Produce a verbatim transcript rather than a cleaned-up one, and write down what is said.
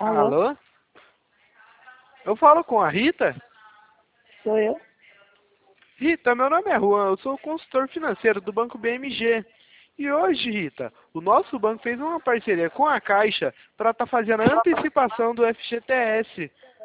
Alô? Alô? Eu falo com a Rita? Sou eu? Rita, meu nome é Juan, eu sou consultor financeiro do Banco B M G. E hoje, Rita, o nosso banco fez uma parceria com a Caixa para estar fazendo a antecipação do F G T S.